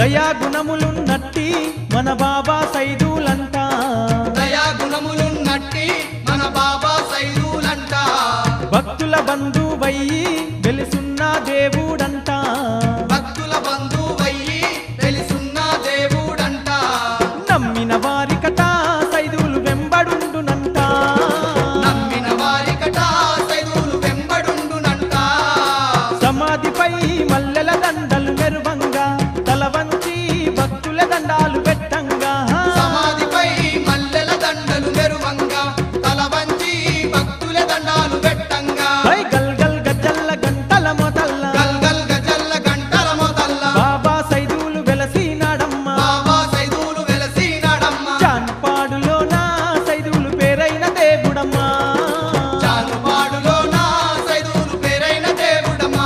దయా గుణములున్నట్టి మన బాబా సైదులంట దయా గుణములున్నట్టి మన బాబా సైదులంట భక్తుల బంధువయ్యి వెలుసున్న దేవుడంట భక్తుల బంధువయ్యి వెలుసున్న దేవుడంట నమ్మిన వారికట సైదులు వెంబడుండునంట నమ్మిన వారికట సైదులు వెంబడుండునంట సమాధిపై మల్లెల దండలు మెరువంగా తల వంచి భక్తుల దండాలు పెట్టంగా సమాధిపై మల్లెల దండలు మెరువంగా తల వంచి భక్తుల దండాలు పెట్టంగా గల్ గల్ గజ్జల్ల గంటల మొదల్ల గల్ గల్ గజల్ల గంటల మొదల్ల బాబా సైదులు వెలసినాడమ్మా బాబా సైదులు వెలసినాడమ్మా జాన్పాడులో నా సైదులు పేరైన దేవుడమ్మా జానుపాడులో నా సైదులు పేరైన దేవుడమ్మా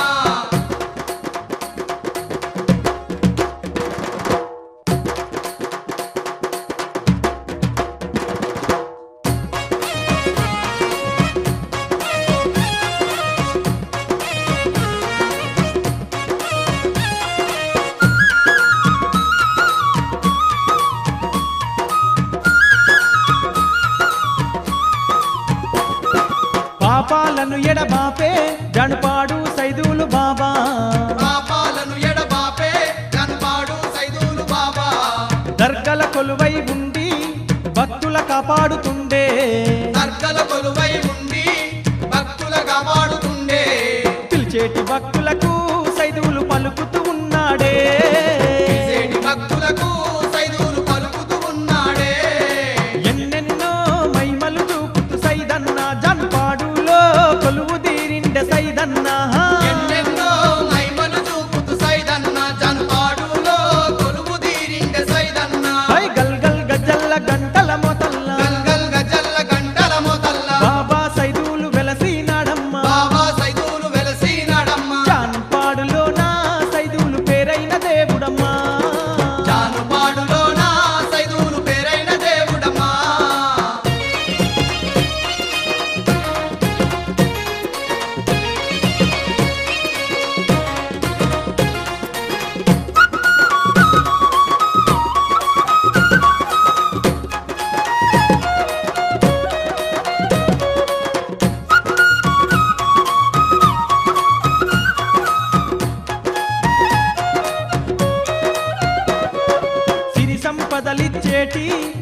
పాపాలను ఎడబాపే జనపాడు సైదులు బాబా పాపాలను ఎడబాపే జనపాడు సైదులు బాబా దర్గల కొలువై ఉండి భక్తుల కాపాడుతుండే దర్గల కొలువై ఉండి భక్తుల కాపాడుతుండే పిలిచేటి భక్తులకు సైదులు పలుకుతూ ఉన్నాడే పిలిచేటి భక్తులకు సైదులు పలుకుతూ ఉన్నాడే ఎన్నెన్నో మహిమలు చూపుతూ సైదన్న జనపాడులో కొలువు తీరిండే సైదన్న ఎన్నెన్నో మహిమలు చూపుతూ సైదన్న జనపాడులో కొలువు తీరిండే సైదన్న గల్ గల్ గజ్జల్ల గంటల మొదల్ల గల్ గల్ గజల్ల గంటల మొదల్ల బాబా సైదులు వెలసినాడమ్మా బాబా సైదులు వెలసినాడమ్మా జాన్పాడులో నా సైదులు పేరైన దేవుడమ్మా జానుపాడులో నా సైదులు పేరైన దేవుడమ్మా సిరి సంపదలిచ్చేటి